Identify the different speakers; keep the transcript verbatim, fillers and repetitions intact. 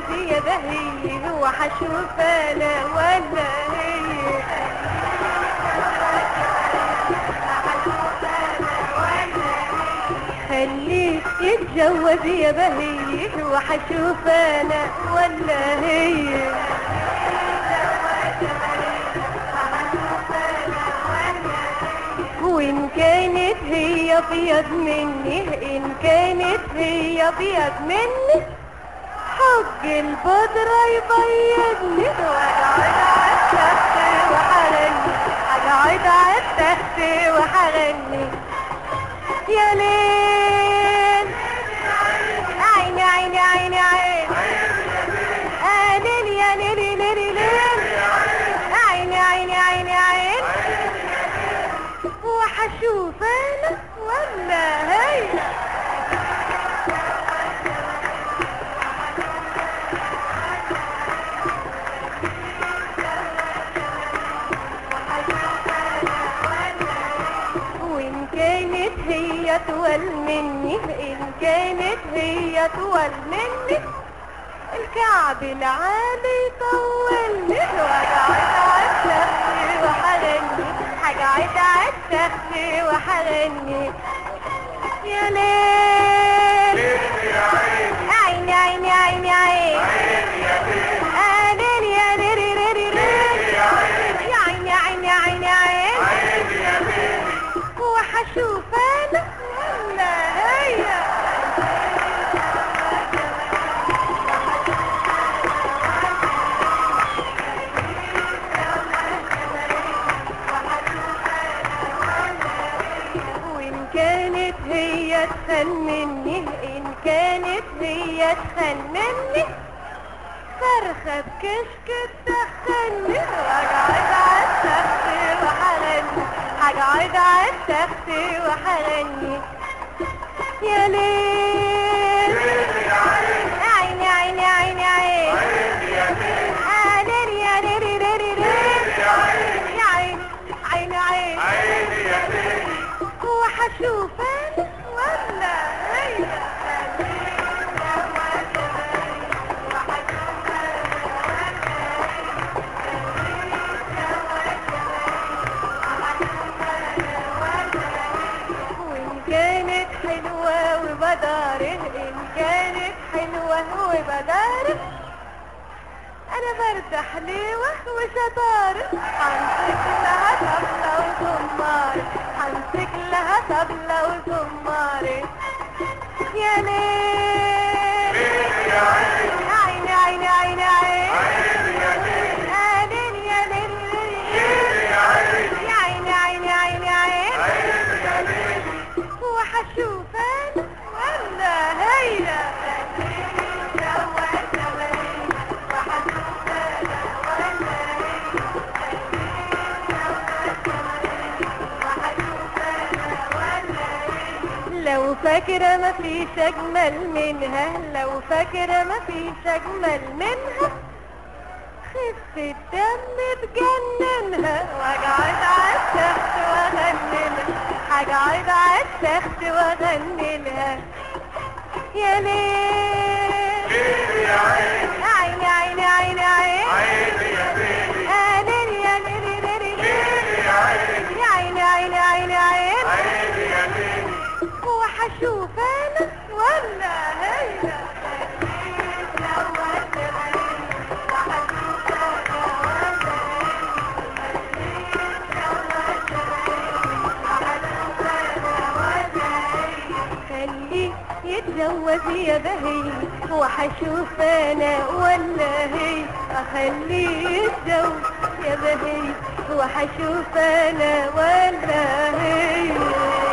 Speaker 1: يا بهي هو حشوف انا ولا هي؟ خليه يتجوز يا بهي هو حشوف انا ولا هي؟ وإن كانت هي أبيض مني، إن كانت هي أبيض مني، حق البودرة يبيضني، وأقعد عالتخت وحغني، أقعد عالتخت وحغني يا ليل عيني عيني عيني عيني آه ليل يا ليل ليل ليل عيني عيني عيني عيني وحشوف انا ولا هي؟ وان كانت هي اطول مني، ان كانت هي اطول مني، الكعب العالي يطولني، واقعد عالتخت وحغني، هقعد عالتخت وحغني يا ليل عيني عيني عيني عيني آه ليل يا ليل ليل ليل يا عيني عيني عيني عيني وحشوف انا ولا هي؟ كانت هي تفنني، إن كانت هي تفنني، فرخة بكشك تدخلني، وأقعد عالتخت وحغني، هقعد عالتخت وحغني يا ليل عيني عيني عيني عيني آه ليل يا ليل ليل ليل يا عيني عيني عيني وحشوف انا ولا هي؟ وان كانت حلوة وبداره، ان كانت حلوة وبداره، انا برتاح حليوة وشطارة، حمسك لها طبلة وزمارة، حمسك لها طبلة وزمارة يا ليل عيني عيني عيني عيني آه ليل يا ليل ليل يا عيني عيني عيني عيني وحشوف انا ولا هي؟ لو فاكرة ما فيش أجمل منها، لو فاكرة ما فيش أجمل منها، خفة دم تجننها، وأقعد عالتخت وأغني لها، هقعد عالتخت وأغني لها يا ليل عيني عيني عيني عيني آه ليل يا ليل ليل يا عيني عيني عيني عيني وحشوف انا ولا هي؟ خليه يتجوز يا بهي وحشوف انا ولا هي؟ اخليه يتجوز يا بهي وحشوف انا ولا هي؟